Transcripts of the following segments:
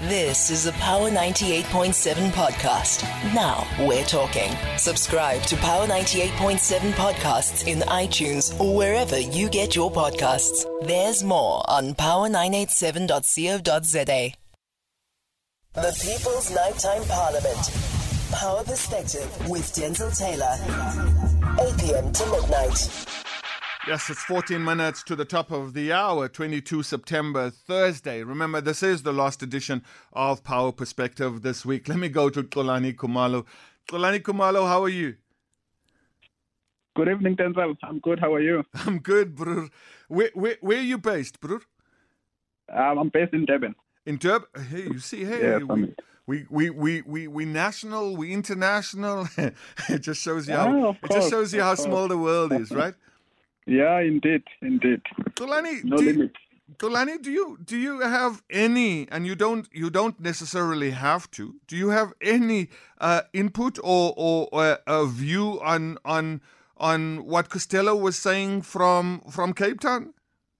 This is a Power 98.7 podcast. Now we're talking. Subscribe to Power 98.7 podcasts in iTunes or wherever you get your podcasts. There's more on power987.co.za. The People's Nighttime Parliament. Power Perspective with Denzel Taylor. 8 p.m. to midnight. Yes, it's 14 minutes to the top of the hour, 22 September, Thursday. Remember, this is the last edition of Power Perspective this week. Let me go to Xolani Khumalo. Xolani Khumalo, how are you? Good evening, Denzel. I'm good. How are you? I'm good, brother. Where are you based, brother? I'm based in Durban. In Durban? Hey, you see, Yes, we national, we international. It just shows you how small the world is, right? Yeah, indeed. Xolani, No limit. Xolani, do you have any, and you don't necessarily have to, do you have any input or a view on what Costello was saying from Cape Town?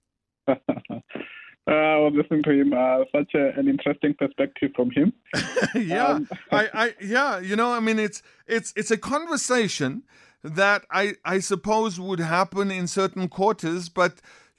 I was listening to him. Such an interesting perspective from him. Yeah, it's a conversation that I suppose would happen in certain quarters, but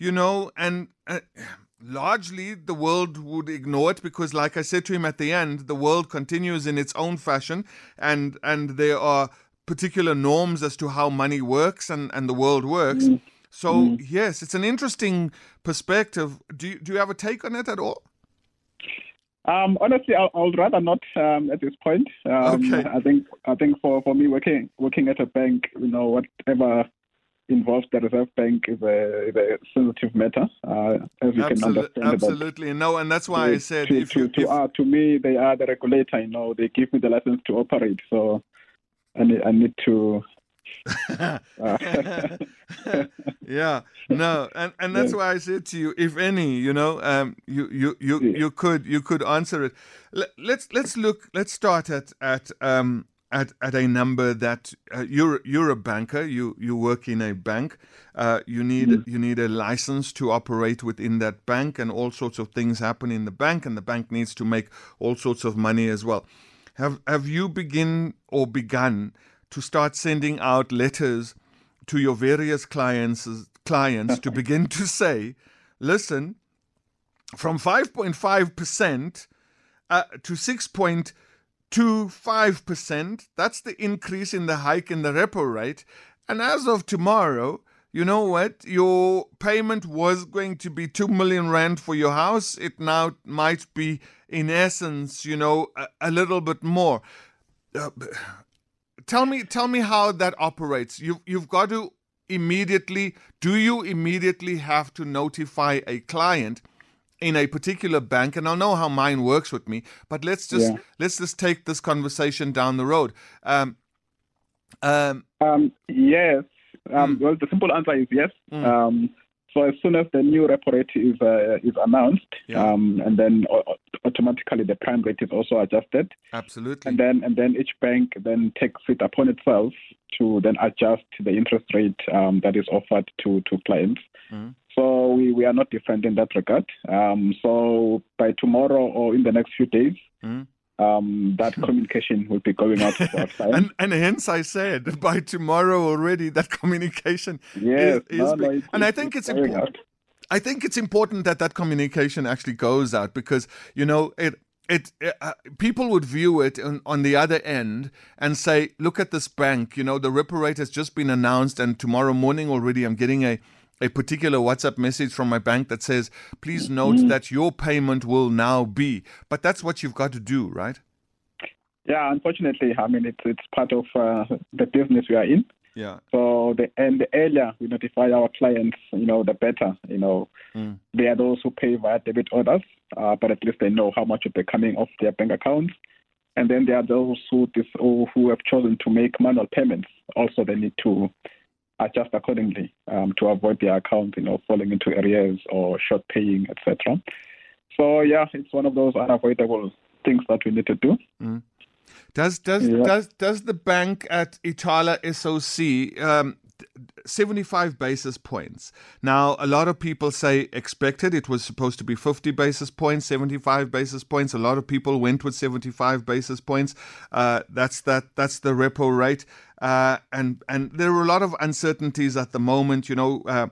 largely the world would ignore it because, like I said to him at the end, the world continues in its own fashion, and there are particular norms as to how money works and the world works. So yes, it's an interesting perspective. Do you have a take on it at all? Honestly, I'll rather not at this point. Okay. I think for me working at a bank, whatever involves the Reserve Bank is a sensitive matter, as you can understand. Absolutely, no, and that's why I said to me they are the regulator. They give me the license to operate, so I need to. Yeah, no, and that's why I said to you, if any, you could answer it. Let's start at a number that you're a banker, you work in a bank, you need a license to operate within that bank, and all sorts of things happen in the bank, and the bank needs to make all sorts of money as well. Have you begun to start sending out letters to your various clients to begin to say, listen, from 5.5% to 6.25%, that's the increase in the hike in the repo rate. And as of tomorrow, you know what? Your payment was going to be 2 million rand for your house. It now might be, in essence, a little bit more. Tell me how that operates. You've got to immediately. Do you immediately have to notify a client in a particular bank? And I know how mine works with me, but let's just take this conversation down the road. Yes. Well, the simple answer is yes. So as soon as the new repo rate is announced, and then automatically the prime rate is also adjusted. Absolutely. And then each bank then takes it upon itself to then adjust the interest rate that is offered to clients. So we are not different in that regard. So by tomorrow or in the next few days, that communication will be going out to our clients. and hence I said by tomorrow already that communication is and I think it's important. I think it's important that communication actually goes out because people would view it on the other end and say, look at this bank, the repo rate has just been announced, and tomorrow morning already I'm getting a particular WhatsApp message from my bank that says, please note that your payment will now be. But that's what you've got to do, right? Yeah, unfortunately, it's part of the business we are in. Yeah. So the earlier we notify our clients, the better. They are those who pay via debit orders, but at least they know how much will be coming off their bank accounts. And then there are those who have chosen to make manual payments. Also, they need to adjust accordingly to avoid their account, falling into arrears or short paying, etc. So yeah, it's one of those unavoidable things that we need to do. Does the bank at Itala SOC 75 basis points. Now, a lot of people say expected. It was supposed to be 50 basis points, 75 basis points. A lot of people went with 75 basis points. That's the repo rate. And there are a lot of uncertainties at the moment, and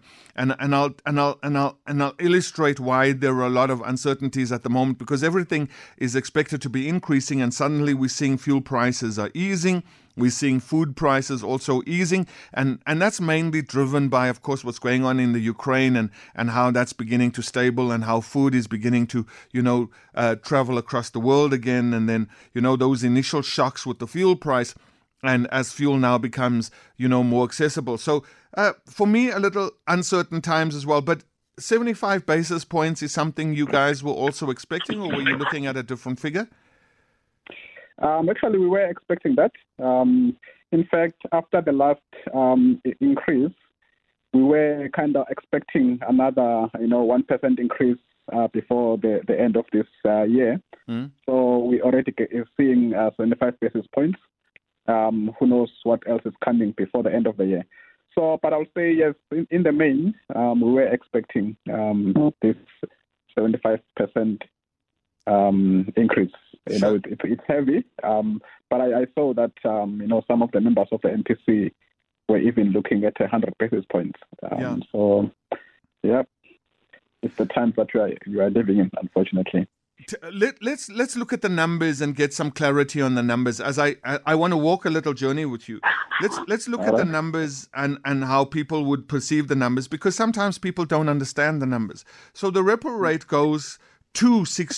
I'll illustrate why there are a lot of uncertainties at the moment, because everything is expected to be increasing, and suddenly we're seeing fuel prices are easing. We're seeing food prices also easing, and that's mainly driven by, of course, what's going on in the Ukraine and how that's beginning to stable, and how food is beginning to, travel across the world again, and then, those initial shocks with the fuel price. And as fuel now becomes, more accessible. So for me, a little uncertain times as well. But 75 basis points is something you guys were also expecting, or were you looking at a different figure? Actually, we were expecting that. In fact, after the last increase, we were kind of expecting another, 1% increase before the end of this year. So we already is seeing 75 basis points. Who knows what else is coming before the end of the year. So, but I'll say yes, in the main, we were expecting this 75% increase. Sure. It's heavy, but I saw that, some of the members of the MPC were even looking at 100 basis points. So, yeah, it's the times that you are living in, unfortunately. Let's look at the numbers and get some clarity on the numbers. As I want to walk a little journey with you. Let's look at the numbers and how people would perceive the numbers, because sometimes people don't understand the numbers. So the repo rate goes to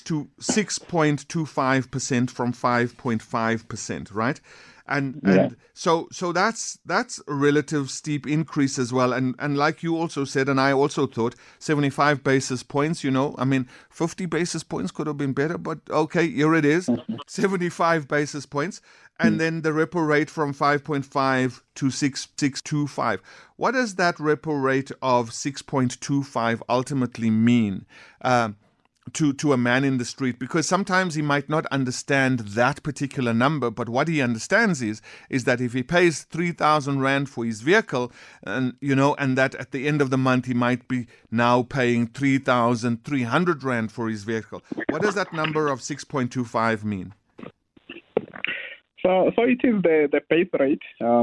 6.25% from 5.5%, right? And so that's a relative steep increase as well. And like you also said, and I also thought, 75 basis points, 50 basis points could have been better, but okay, here it is, 75 basis points. And then the repo rate from 5.5 to 6.25. What does that repo rate of 6.25 ultimately mean? To a man in the street, because sometimes he might not understand that particular number, but what he understands is that if he pays 3,000 Rand for his vehicle, and that at the end of the month he might be now paying 3,300 Rand for his vehicle. What does that number of 6.25 mean? So it is the base rate.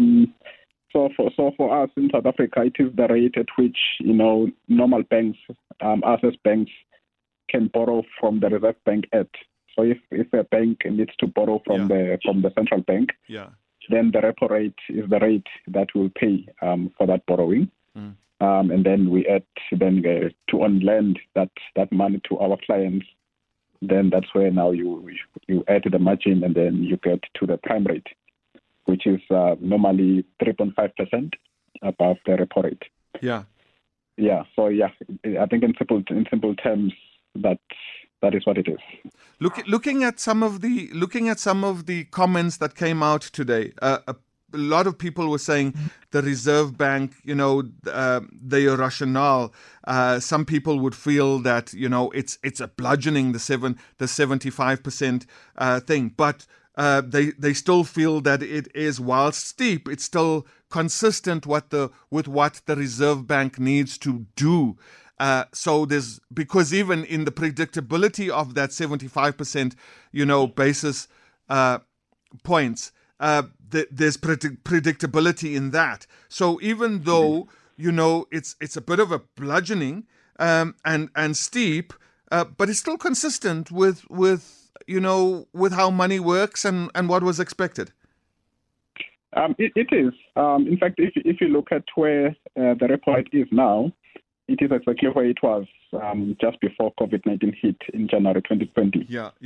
So for us in South Africa, it is the rate at which normal banks, access banks, can borrow from the Reserve Bank at. So if a bank needs to borrow from the central bank, then the repo rate is the rate that we'll pay for that borrowing, and then we add to on lend that money to our clients. Then that's where now you add the margin, and then you get to the prime rate, which is normally 3.5% above the repo rate. Yeah. So I think in simple terms, that is what it is. Looking at some of the comments that came out today, a lot of people were saying the Reserve Bank, their rationale. Some people would feel that it's a bludgeoning the 75% thing, but they still feel that it is, while steep, it's still consistent with what the Reserve Bank needs to do. So because even in the predictability of that 75%, basis points, there's predictability in that. So even though, it's a bit of a bludgeoning and steep, but it's still consistent with how money works and what was expected. It is. In fact, if you look at where the repo rate is now, it is exactly where it was just before COVID-19 hit in January 2020.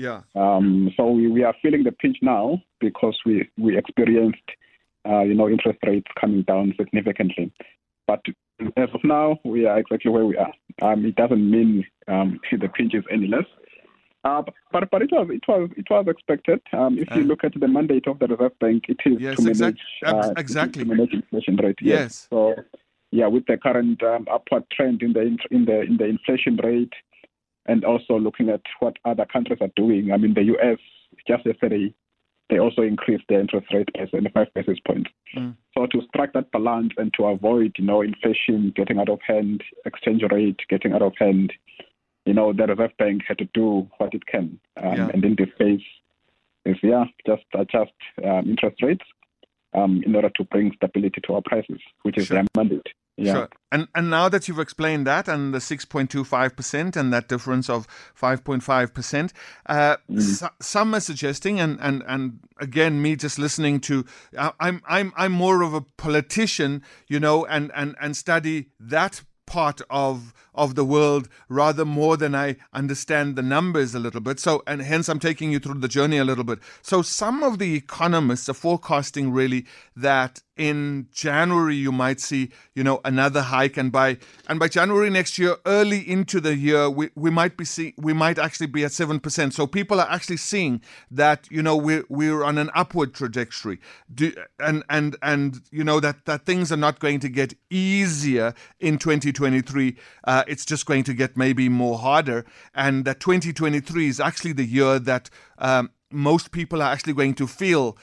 So we are feeling the pinch now because we experienced, interest rates coming down significantly. But as of now, we are exactly where we are. It doesn't mean the pinch is any less. But it was expected. If you look at the mandate of the Reserve Bank, it is to manage inflation rate. Yes. So. Yeah, with the current upward trend in the inflation rate, and also looking at what other countries are doing. The US just yesterday they also increased their interest rate by 75 basis points. So to strike that balance and to avoid, inflation getting out of hand, exchange rate getting out of hand, the Reserve Bank had to do what it can. And in this case, is just adjust interest rates in order to bring stability to our prices, which is their mandate. Yeah. Sure. And now that you've explained that and the 6.25% and that difference of 5.5%, some are suggesting, and again, me just listening to, I'm more of a politician, and study that part of the world rather more than I understand the numbers a little bit. So, and hence I'm taking you through the journey a little bit. So some of the economists are forecasting really that in January you might see, another hike, and by January next year, early into the year, we might actually be at 7%. So people are actually seeing that, we're on an upward trajectory. That things are not going to get easier in 2023. It's just going to get maybe more harder, and that 2023 is actually the year that most people are actually going to feel,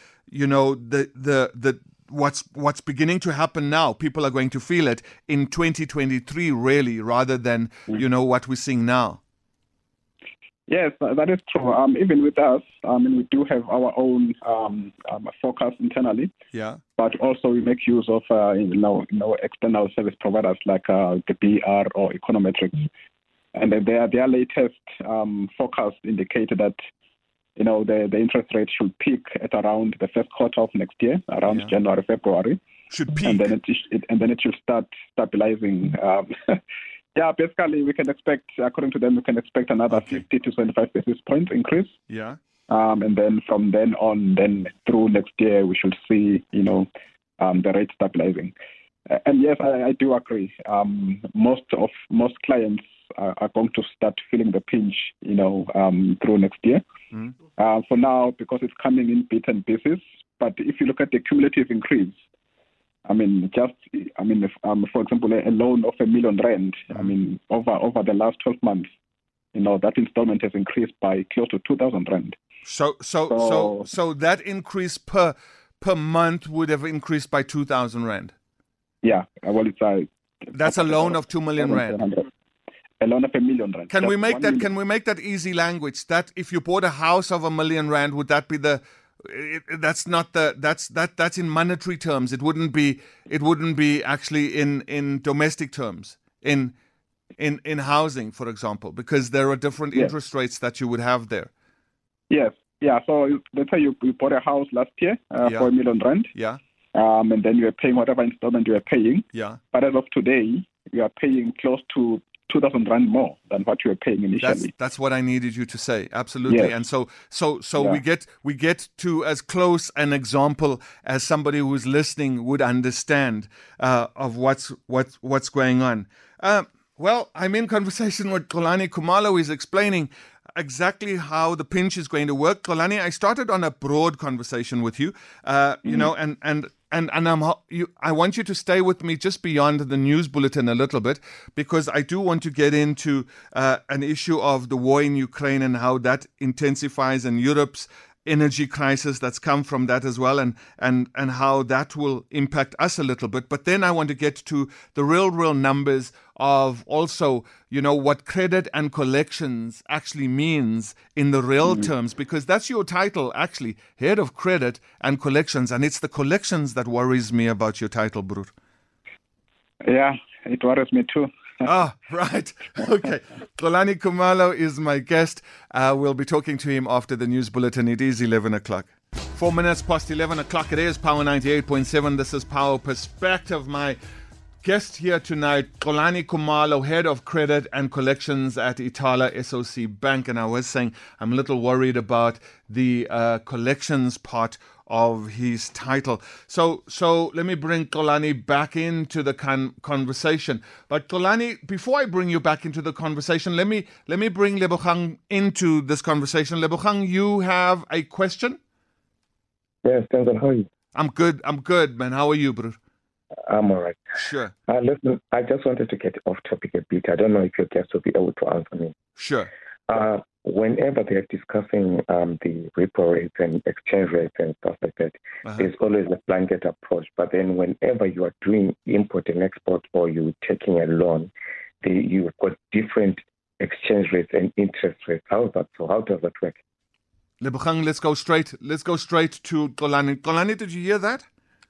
what's beginning to happen now. People are going to feel it in 2023, really, rather than what we're seeing now. Yes, that is true. Even with us, we do have our own forecast internally. Yeah. But also we make use of external service providers like the BR or Econometrics, and their latest forecast indicated that the interest rate should peak at around the first quarter of next year, around January, February. Should peak, and then it should start stabilizing. Basically, we can expect, according to them, we can expect another 50 to 25 basis points increase. Yeah. And then from then on, through next year, we should see, the rate stabilizing. And yes, I do agree. Most clients are going to start feeling the pinch, through next year. For now, because it's coming in bits and pieces. But if you look at the cumulative increase, for example, a loan of R1 million, over the last 12 months, that installment has increased by close to 2,000 rand. So that increase per month would have increased by 2,000 rand. Yeah, well, that's a loan of 2 million rand. A loan of R1 million. Can we make that easy language? That if you bought a house of R1 million, would that be that's in monetary terms. It wouldn't be actually in domestic terms, in housing, for example, because there are different interest rates that you would have there. Yes. Yeah. So let's say you bought a house last year for R1 million. Yeah. And then you are paying whatever installment you are paying. Yeah. But as of today, you are paying close to 2,000 rand more than what you were paying initially. That's what I needed you to say. Absolutely. Yes. And so we get to as close an example as somebody who's listening would understand of what's going on. Well, I'm in conversation with Xolani Khumalo, who is explaining exactly how the pinch is going to work. Xolani, I started on a broad conversation with you, I want you to stay with me just beyond the news bulletin a little bit, because I do want to get into an issue of the war in Ukraine and how that intensifies, and Europe's energy crisis that's come from that as well, and how that will impact us a little bit. But then I want to get to the real numbers of also, what credit and collections actually means in the real terms, because that's your title, actually, Head of Credit and Collections, and it's the collections that worries me about your title, Broer. Yeah, it worries me too. Right. Okay. Xolani Khumalo is my guest. We'll be talking to him after the news bulletin. It is 11 o'clock. 4 minutes past 11 o'clock. It is Power 98.7. This is Power Perspective. My guest here tonight, Xolani Khumalo, Head of Credit and Collections at Ithala SOC Bank. And I was saying I'm a little worried about the collections part of his title. So let me bring Xolani back into the conversation. But Xolani, before I bring you back into the conversation, let me bring Lebogang into this conversation. Lebogang, you have a question? Yes, thanks. How are you? I'm good, man. How are you, bro? I'm all right. Sure. Listen, I just wanted to get off topic a bit. I don't know if your guest will be able to answer me. Sure. whenever they're discussing the repo rates and exchange rates and stuff like that, there's always a blanket approach. But then whenever you are doing import and export or you're taking a loan, you've got different exchange rates and interest rates. How is that? So how does that work? Lebogang, let's go straight to Xolani. Xolani, did you hear that?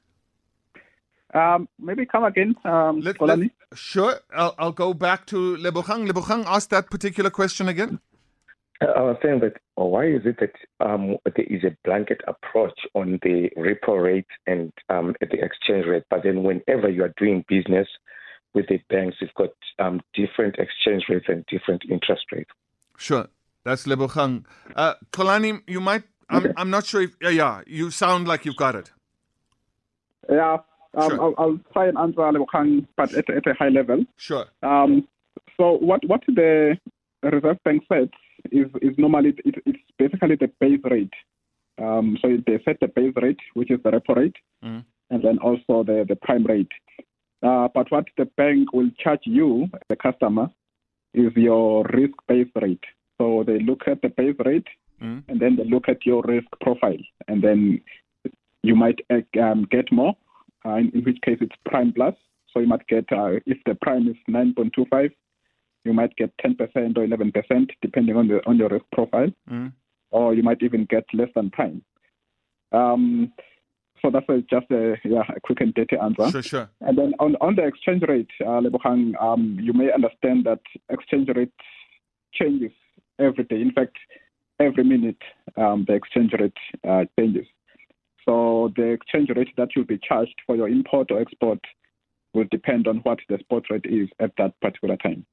Maybe come again, Xolani. Sure, I'll go back to Lebogang. Lebogang, ask that particular question again. I was saying that why is it that there is a blanket approach on the repo rate and the exchange rate, but then whenever you are doing business with the banks, you've got different exchange rates and different interest rates? Sure, that's Lebogang. Xolani, you might. I'm not sure if. You sound like you've got it. Yeah. Sure. I'll try and answer Lebogang, but at a high level. Sure. So what the Reserve Bank sets is normally it's basically the base rate. So they set the base rate, which is the repo rate, and then also the prime rate. But what the bank will charge you, the customer, is your risk-based rate. So they look at the base rate, and then they look at your risk profile, and then you might get more. In which case it's prime plus. So you might get, if the prime is 9.25, you might get 10% or 11%, depending on your risk profile. Or you might even get less than prime. So that's just a quick and dirty answer. Sure. And then on the exchange rate, Lebogang, you may understand that exchange rate changes every day. In fact, every minute the exchange rate changes. So the exchange rate that you'll be charged for your import or export will depend on what the spot rate is at that particular time.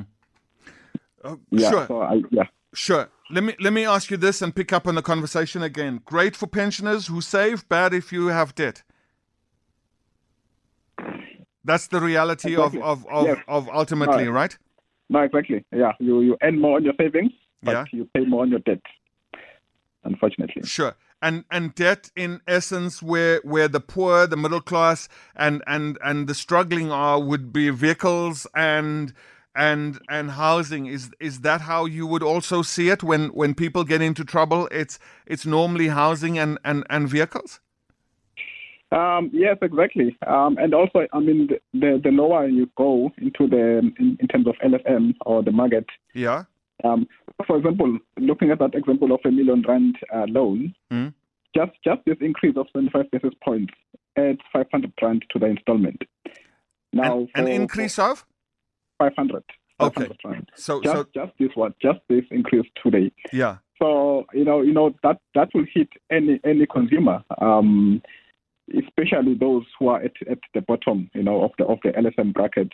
Sure. So Sure. Let me ask you this and pick up on the conversation again. Great for pensioners who save, bad if you have debt. That's the reality exactly. of ultimately, right? No, exactly. Yeah, you earn more on your savings, but you pay more on your debt, unfortunately. Sure. And debt, in essence, where the poor, the middle class, and the struggling would be vehicles and housing. Is that how you would also see it when people get into trouble? It's normally housing and vehicles. Yes, exactly. And also, I mean, the lower you go into in terms of LSM or the market. Yeah. For example, looking at that example of R1 million loan, just this increase of 25 basis points adds 500 rand to the installment. Now, an increase of 500. Okay. Rand. So just this increase today. Yeah. So you know that will hit any consumer, especially those who are at the bottom, of the LSM bracket.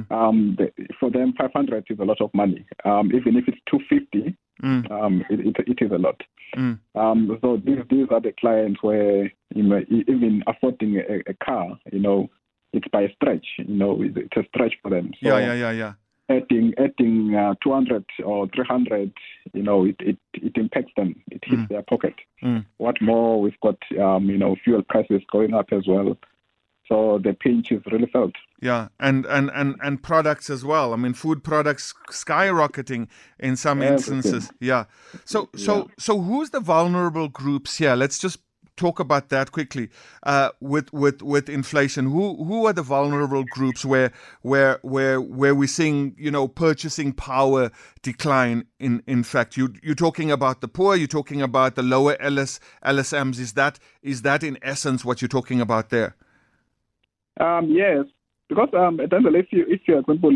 For them, 500 is a lot of money. Even if it's 250, it is a lot. So these are the clients where even affording a car, it's by a stretch. It's a stretch for them. So yeah. Adding 200 or 300, it impacts them. It hits their pocket. What more? We've got fuel prices going up as well. So the pinch is really felt. Yeah, and products as well. I mean, food products skyrocketing in some instances. Yeah. So who's the vulnerable groups here? Let's just talk about that quickly. With inflation, who are the vulnerable groups where we're seeing purchasing power decline? In fact, you're talking about the poor. You're talking about the lower LSMs. Is that in essence what you're talking about there? Yes, because if you for example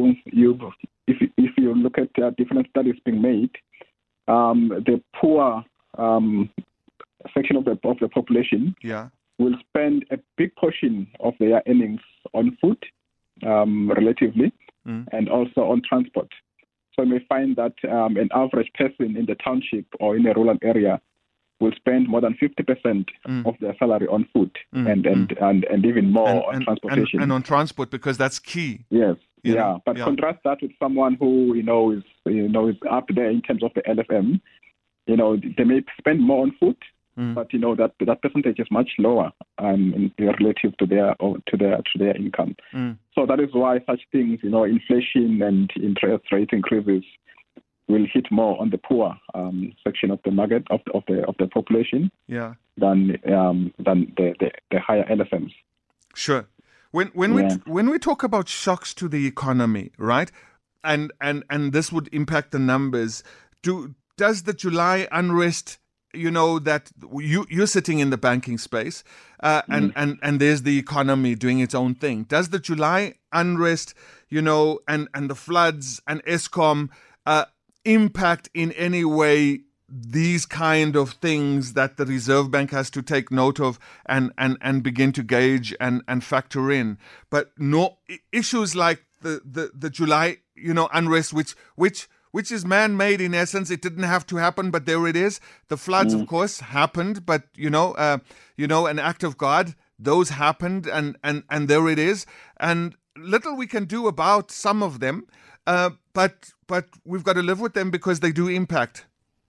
if you look at different studies being made, the poor section of the population will spend a big portion of their earnings on food, relatively, and also on transport. So you may find that an average person in the township or in a rural area will spend more than 50% of their salary on food and even more on transportation. And on transport, because that's key. Yes. But contrast that with someone who is up there in terms of the LFM. They may spend more on food, but that percentage is much lower relative to their income. So that is why such things, inflation and interest rate increases will hit more on the poor section of the market of the population. Yeah. Than the higher LSMs. Sure. When we talk about shocks to the economy, right, and this would impact the numbers. Does the July unrest, that you're sitting in the banking space, and there's the economy doing its own thing. Does the July unrest, and the floods and Eskom impact in any way these kind of things that the Reserve Bank has to take note of and begin to gauge and factor in? But no issues like the July unrest, which is man-made in essence. It didn't have to happen, but there it is. The floods, of course, happened, but an act of God. Those happened, and there it is. And little we can do about some of them, but we've got to live with them because they do impact.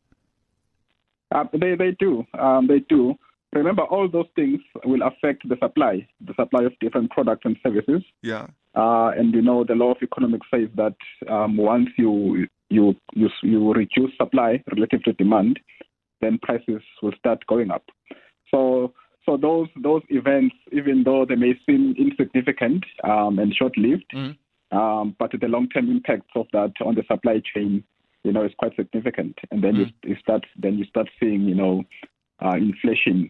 They do. They do. Remember, all those things will affect the supply of different products and services. Yeah. And the law of economics says that once you reduce supply relative to demand, then prices will start going up. So those events, even though they may seem insignificant and short-lived, but the long-term impacts of that on the supply chain, is quite significant. And then you start seeing, inflation,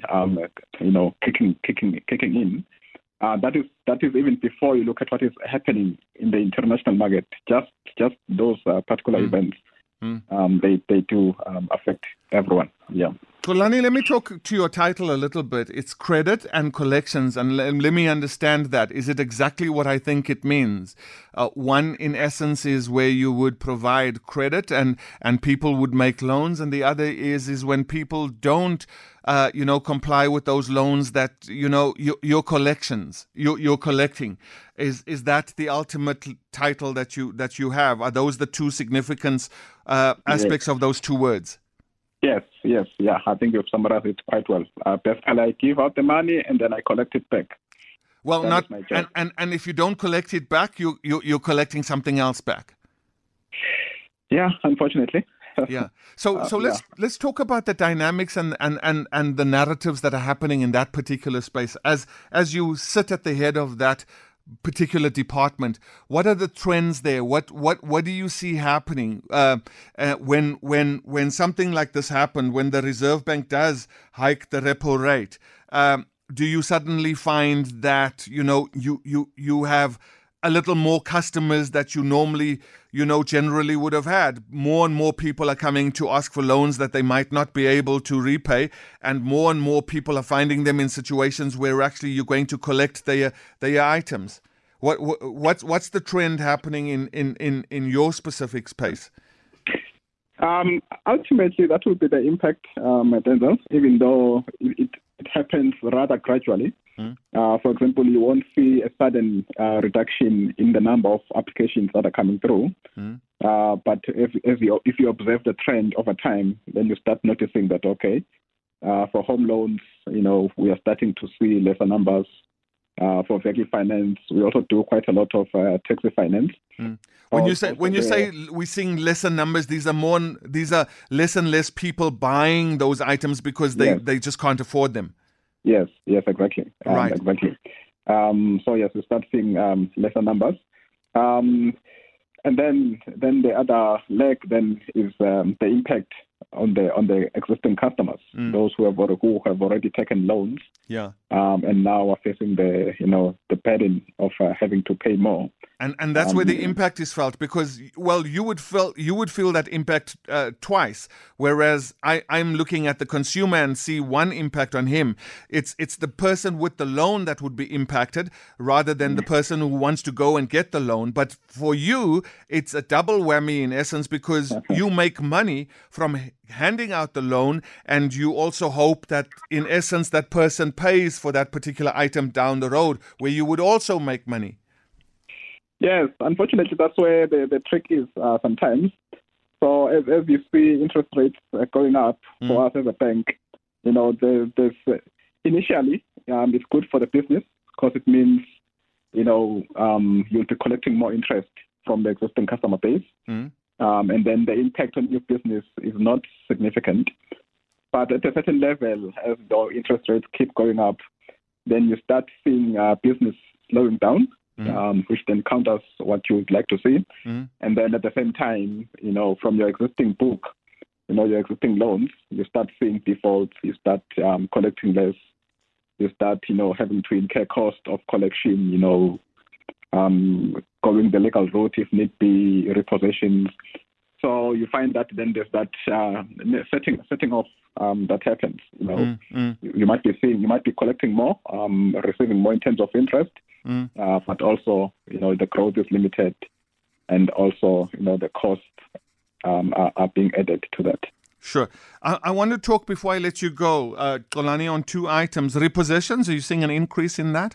kicking in. That is even before you look at what is happening in the international market. Just those particular events, they do affect everyone. Yeah. Xolani, let me talk to your title a little bit. It's credit and collections, and let me understand that. Is it exactly what I think it means? One, in essence, is where you would provide credit and people would make loans, and the other is when people don't, comply with those loans that, your collections, you're collecting. Is that the ultimate title that you have? Are those the two significant aspects of those two words? Yes, yeah. I think you've summarized it quite well. Basically, I give out the money and then I collect it back. Well, and if you don't collect it back, you're collecting something else back. Yeah, unfortunately. Yeah. So let's talk about the dynamics and the narratives that are happening in that particular space. As you sit at the head of that particular department, what are the trends there? What do you see happening when something like this happened? When the Reserve Bank does hike the repo rate, do you suddenly find that you have a little more customers that you normally generally would have had? More and more people are coming to ask for loans that they might not be able to repay, and more people are finding them in situations where actually you're going to collect their items. What's the trend happening in your specific space? Ultimately, that will be the impact, Denzel, even though it happens rather gradually. For example, you won't see a sudden reduction in the number of applications that are coming through. But if you observe the trend over time, then you start noticing that, okay, for home loans, we are starting to see lesser numbers. For vehicle finance, we also do quite a lot of taxi finance. When you say we're seeing lesser numbers, these are less and less people buying those items because they just can't afford them. Yes, exactly. Right. Exactly. So yes, we start seeing lesser numbers. And then the other leg then is the impact on the existing customers, those who have already taken loans, and now are facing the burden of having to pay more. And that's where the impact is felt, because you would feel that impact twice, whereas I'm looking at the consumer and see one impact on him. It's the person with the loan that would be impacted rather than the person who wants to go and get the loan. But for you, it's a double whammy in essence, because you make money from handing out the loan, and you also hope that in essence that person pays for that particular item down the road, where you would also make money. Yes, unfortunately, that's where the trick is sometimes. So as you see interest rates going up for us as a bank, there's initially it's good for the business because it means you'll be collecting more interest from the existing customer base. and then the impact on your business is not significant. But at a certain level, as the interest rates keep going up, then you start seeing business slowing down, which then counters what you would like to see. And then at the same time, from your existing book, your existing loans, you start seeing defaults, you start collecting less, you start, having to incur cost of collection, going the legal route if need be, repossessions. So you find that then there's that setting off that happens. You might be collecting more, receiving more in terms of interest, but also the growth is limited, and also the costs are being added to that. Sure. I want to talk before I let you go, Xolani, on two items. Repossessions, are you seeing an increase in that?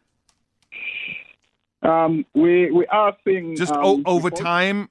We are seeing just over time,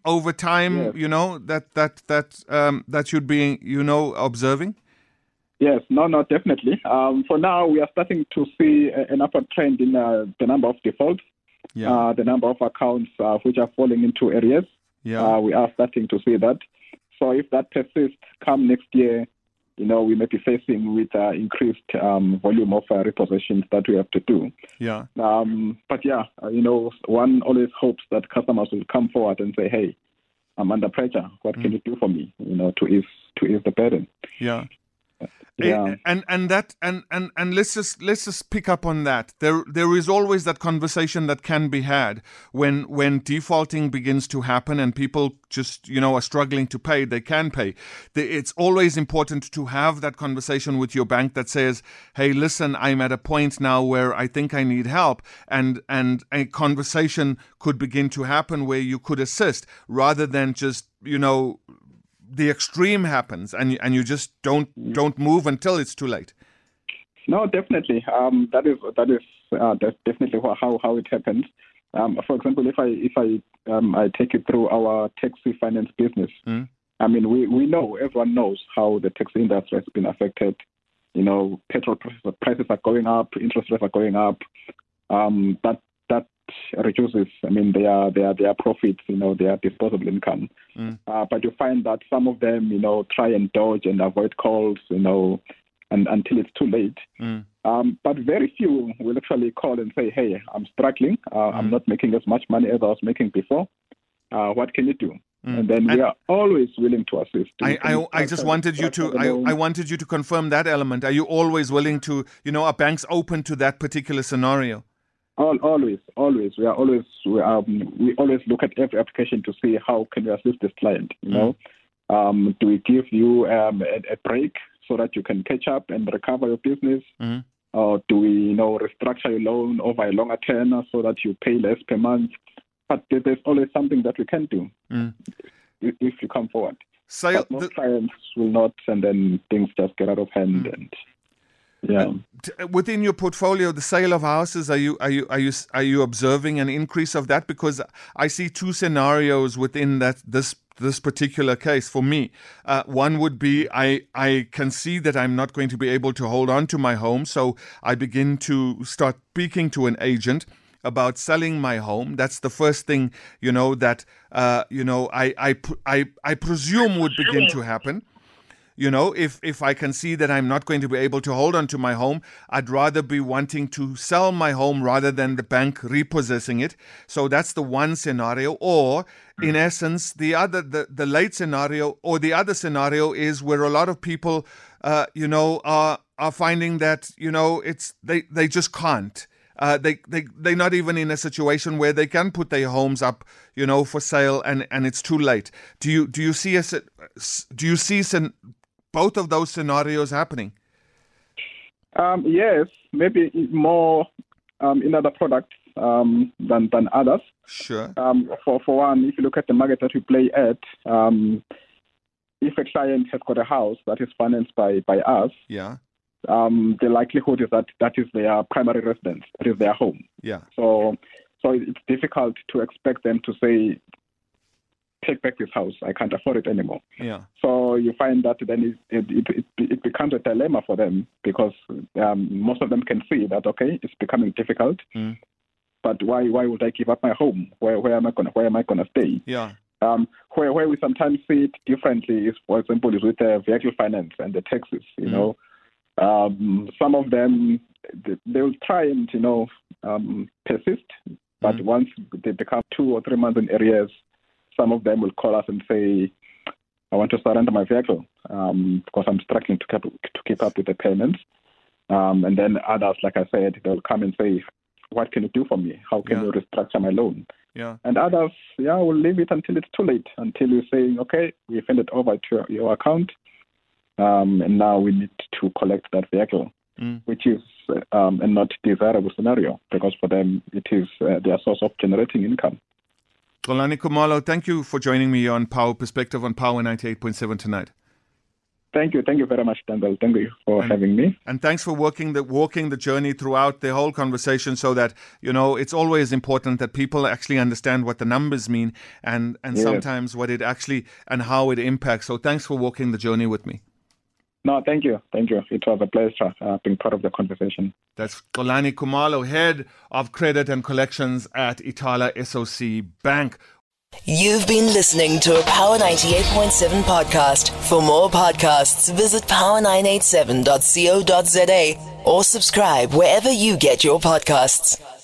yes. That you'd be observing. Yes, no, definitely. For now, we are starting to see an upward trend in the number of defaults, the number of accounts which are falling into arrears. Yeah. We are starting to see that. So if that persists, come next year, we may be facing with increased volume of repossessions that we have to do. Yeah. But one always hopes that customers will come forward and say, "Hey, I'm under pressure. What can you do for me? To ease the burden." Yeah. Yeah. And let's just pick up on that. There is always that conversation that can be had when defaulting begins to happen and people just are struggling to pay. They can pay. It's always important to have that conversation with your bank that says, "Hey, listen, I'm at a point now where I think I need help," and a conversation could begin to happen where you could assist rather than just the extreme happens and you just don't move until it's too late. No, definitely. That is that's definitely how it happens. For example, if I take you through our taxi finance business, we know, everyone knows how the taxi industry has been affected. Petrol prices are going up, interest rates are going up. That reduces, their profits, their disposable income. But you find that some of them, try and dodge and avoid calls, and until it's too late. But very few will actually call and say, "Hey, I'm struggling. I'm not making as much money as I was making before. What can you do?" And then we are always willing to assist. I just wanted you to I wanted you to confirm that element. Are you always willing to? Are banks open to that particular scenario? Always. We always look at every application to see how can we assist this client. Do we give you a break so that you can catch up and recover your business, or do we restructure your loan over a longer tenor so that you pay less per month? But there's always something that we can do if you come forward. But most clients will not, and then things just get out of hand and. Yeah. Within your portfolio, the sale of houses, are you observing an increase of that? Because I see two scenarios within this particular case for me. One would be I can see that I'm not going to be able to hold on to my home, so I begin to start speaking to an agent about selling my home. That's the first thing that I presume would begin to happen. If I can see that I'm not going to be able to hold on to my home, I'd rather be wanting to sell my home rather than the bank repossessing it. So that's the one scenario. Or, in essence, the late scenario, or the other scenario is where a lot of people, are finding that, they just can't. They're not even in a situation where they can put their homes up, for sale, and it's too late. Do you see both of those scenarios happening? Yes, maybe more in other products than others. Sure. For one, if you look at the market that we play at, if a client has got a house that is financed by us, the likelihood is that is their primary residence, that is their home. Yeah. So it's difficult to expect them to say, "Take back this house, I can't afford it anymore." Yeah. So you find that then it becomes a dilemma for them, because most of them can see that, okay, it's becoming difficult, but why would I give up my home? Where am I gonna stay? Yeah. Where we sometimes see it differently is, for example, is with the vehicle finance and the taxes. You know, some of them they will try and persist, but once they become 2 or 3 months in arrears, some of them will call us and say, "I want to surrender my vehicle because I'm struggling to keep up with the payments." And then others, like I said, they'll come and say, "What can you do for me? How can you restructure my loan?" Yeah. And others, will leave it until it's too late, until you say, "Okay, we send it over to your account, and now we need to collect that vehicle," which is a not desirable scenario, because for them it is their source of generating income. Xolani Khumalo, thank you for joining me on Power Perspective on Power 98.7 tonight. Thank you very much, Daniel. Thank you for having me. And thanks for walking the journey throughout the whole conversation, so that, it's always important that people actually understand what the numbers mean and sometimes what it actually and how it impacts. So thanks for walking the journey with me. No, thank you. It was a pleasure being part of the conversation. That's Xolani Khumalo, Head of Credit and Collections at Ithala SOC Bank. You've been listening to a Power 98.7 podcast. For more podcasts, visit power987.co.za or subscribe wherever you get your podcasts.